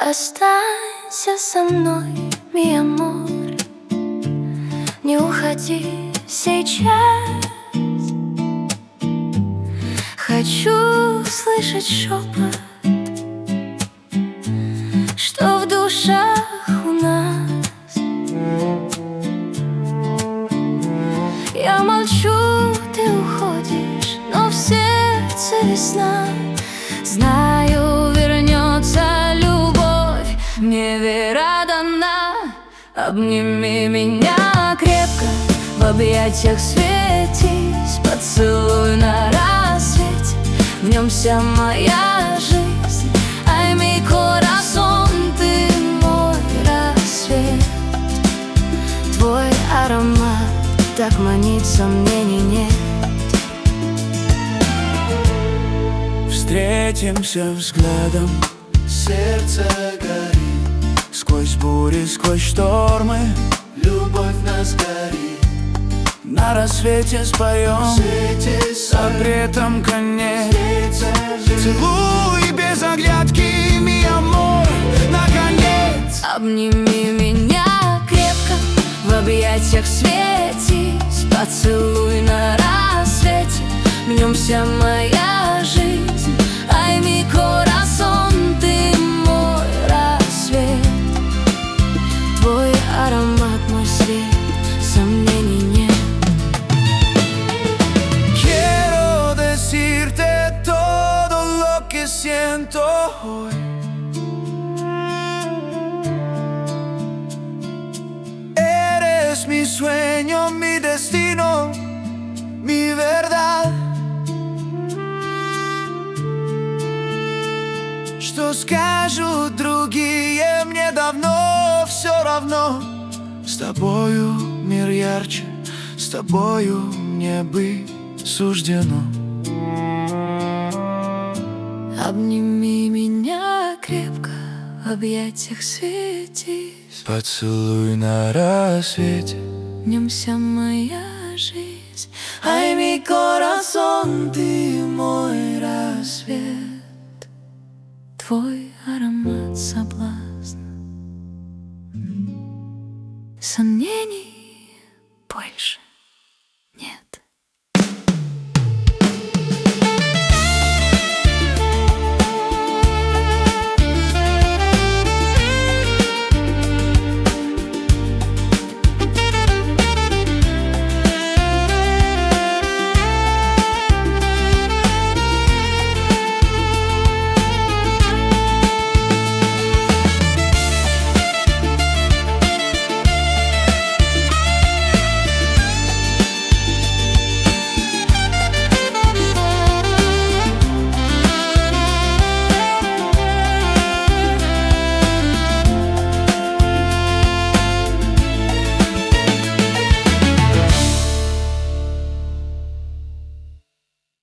Останься со мной, mi amor, не уходи сейчас. Хочу слышать шепот, что в душах у нас. Я молчу, ты уходишь, но в сердце весна. Знаю, вернется любовь, мне вера дана. Обними меня крепко, в объятиях светись, поцелуй на рассвете, в нем вся моя жизнь. Ай, mi corazón, ты мой рассвет. Твой аромат так манит, сомнений нет. Встретимся взглядом, сердце горит. Сквозь бури, сквозь штормы любовь нас горит. На рассвете споем, согретом конец. Целуй без оглядки, mi amor, наконец. Обними меня крепко, в объятиях светись, поцелуй на рассвете, в нем вся моя жизнь. Ай, mi corazón, ты мой рассвет. Твой аромат мой свет, сомнений нет. Quiero decirte todo lo que siento hoy. Eres mi sueño, mi destino, mi verdad. Что скажут другие, мне давно все равно. С тобою мир ярче, с тобою мне быть суждено. Обними меня крепко, в объятиях светись, Поцелуй на рассвете, в нем вся моя жизнь. Ай, mi corazón, ты мой